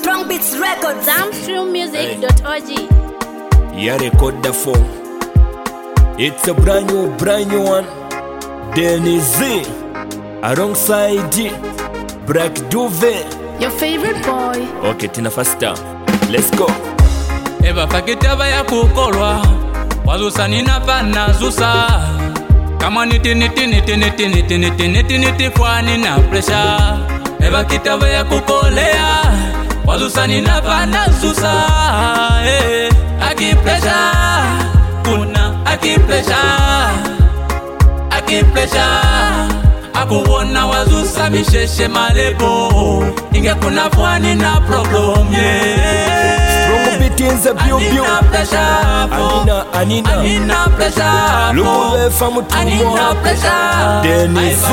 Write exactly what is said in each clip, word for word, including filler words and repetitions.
Strong Beats Records. Zamstream music dot org. Yeah, record the phone. It's a brand new, brand new one. Denny Z alongside Black Duvet. Your favorite boy. Okay, tina faster. Let's go. Eba fakitaba ya kukolwa wazusa nina pana zusa kama niti niti niti niti niti niti niti niti kwani na pressure. Eba kitaba ya kukolea wazusa nina pana zusa eh aki pressure kuna aki pressure aki pressure akuwona wazusa misheshe malebo inge kuna fwani na problem yeah. Strong beat in the view view. Anina pressure Anina, Anina Anina pressure Lukuwe famu tumo Anina pressure Denny Z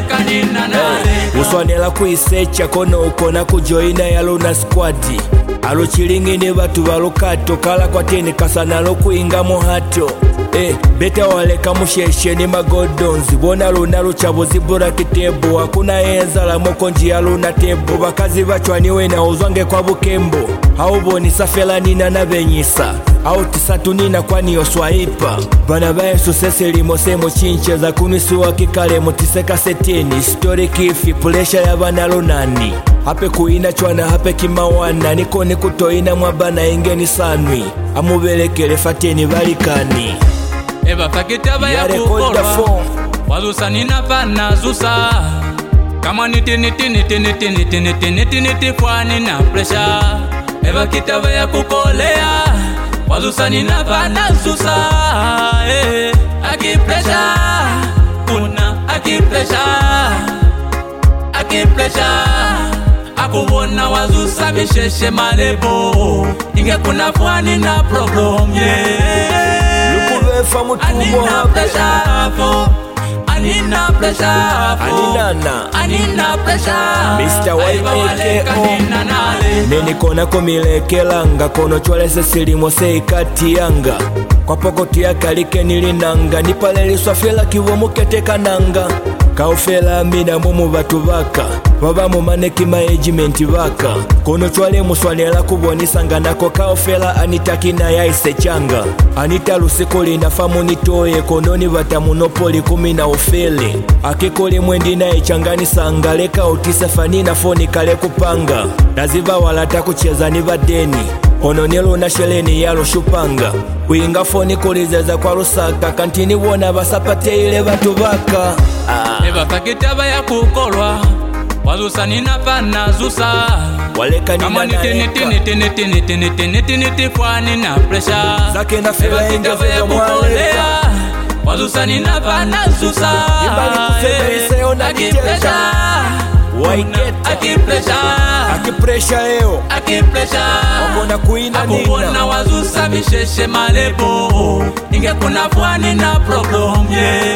Uswanela kuisecha kono ukona kujoina ya Luna Squad. Alo chilingi ni batu balukato kala kwa teni kasana lo kuinga mohato. Eh, beta waleka musheshe ni magodonzi bona Luna luchabo zibura kitebo hakuna enza la mokonji ya Luna tebo bakazi bachwaniwe na uzwange kwa bukembo haubo ni safela nina na benyisa au tisatu nina kwani yoswaipa bana bae susese limosemo chinche za kunisuwa kikale mutiseka seteni story kifi pulesha ya bana Lunani hape kuina chwana hape kimawana niko ni kutoina mwabana ingeni sanwi amubelekele fateni balikani. Eba fakitaba ya kukolwa wazusa nina pana zusa kama niti niti niti niti niti niti niti niti kwani na pressure. Eba kitaba ya kukolea wazusa nina pana zusa eh aki pressure kuna aki pressure aki pressure akuwona wazusa misheshe malebo inge kuna fwani na problem yeah. Famu tumo Anina pressure for Anina pressure for Anina Anina pressure Mister Y A K O Neni kona kumilekelanga kono chwale sesilimo seikati yanga kwa pokoti ya kalike nilinanga nipaleli swafela kiwo muketeka nanga kaufela mina mumu batu baka baba mu maneki management baka kono chwale muswanela kubonisanga nako kaufela anitaki na yaise changa anita lusikoli na famu nitoye kononi bata monopoli kumi na ufele akikoli mwendi na echangani sanga leka utise fani na foni kale kupanga naziba walata kucheza ni badeni ono nelo na sheleni yalo shupanga kuinga foni kulizeza kwa Lusaka kantini wona basapate ile batu baka ah. Eba fakitaba ya kukolwa wazusa nina pana zusa waleka nina kama niti niti niti niti niti niti niti niti kwani na pressure zake na fela inga ya kukolea wazusa nina pana zusa ibali kufebe iseo na kitesha waiketa aki pressure aki pressure eo aki pressure wamona kuina nina akuwona wazusa misheshe malebo inge kuna fwani na problem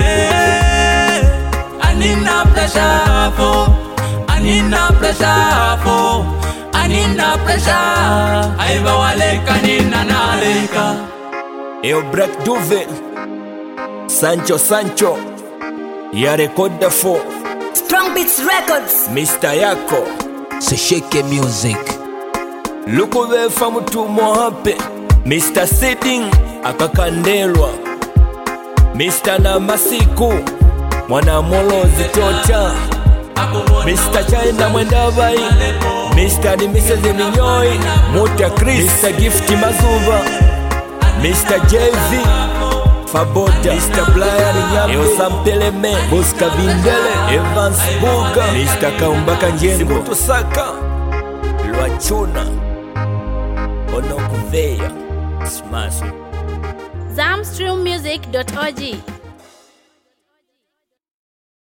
yeah. Anina pressure for Anina pressure for Anina pressure aiba waleka nina naleka. Eo Black Duvet Sancho Sancho ya record the phone Strong Beats Records. Mister Yako Sesheke music. Lukuwe famu tumo hape Mister Sitting akakandelwa Mister Namasiku mwana molozi tota Mister China mwenda bai Mister ni Misses Minyoi Muta Chris Mister Gifty Mazuba Mister J V Fabota Mister Brian Nyambe Eo Sampeleme Boska Bindele Evans Buga Mister Kaumbaka Njengo Sibutu Saka Luachuna Ono Kuveya Smash Zamstream music dot org.